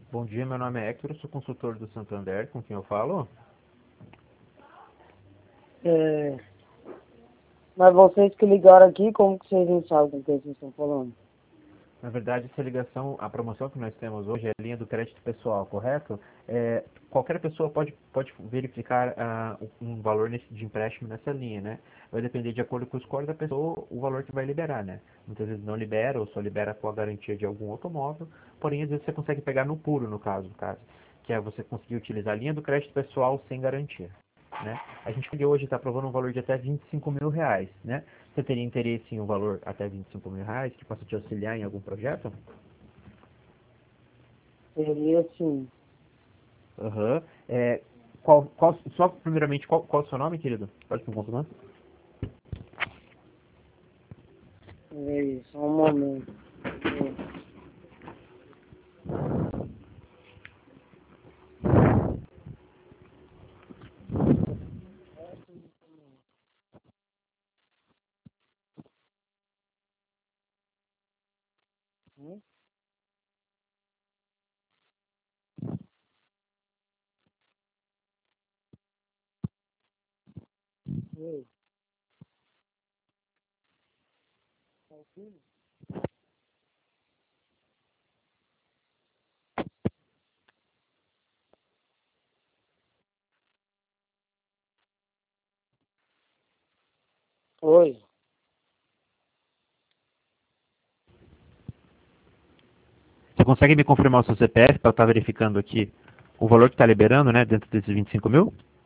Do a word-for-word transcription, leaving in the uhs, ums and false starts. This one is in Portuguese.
Bom dia, meu nome é Hector, eu sou consultor do Santander, com quem eu falo? É, mas vocês que ligaram aqui, como que vocês não sabem com quem vocês estão falando? Na verdade, essa ligação, a promoção que nós temos hoje é a linha do crédito pessoal, correto? É, qualquer pessoa pode, pode verificar ah, um valor nesse, de empréstimo nessa linha, né? Vai depender de acordo com o score da pessoa, o valor que vai liberar, né? Muitas vezes não libera ou só libera com a garantia de algum automóvel, porém às vezes você consegue pegar no puro, no caso, no caso, que é você conseguir utilizar a linha do crédito pessoal sem garantia. Né? A gente hoje está aprovando um valor de até vinte e cinco mil reais, né? Você teria interesse em um valor até vinte e cinco mil reais que possa te auxiliar em algum projeto? Seria assim, Aham. É, qual, qual, só primeiramente, qual, qual é o seu nome, querido? Pode me confirmar? peraí, só um momento. Hum? Oi, tá ouvindo? Oi, Você consegue me confirmar o seu C P F para eu estar verificando aqui o valor que está liberando, né, dentro desses vinte e cinco mil?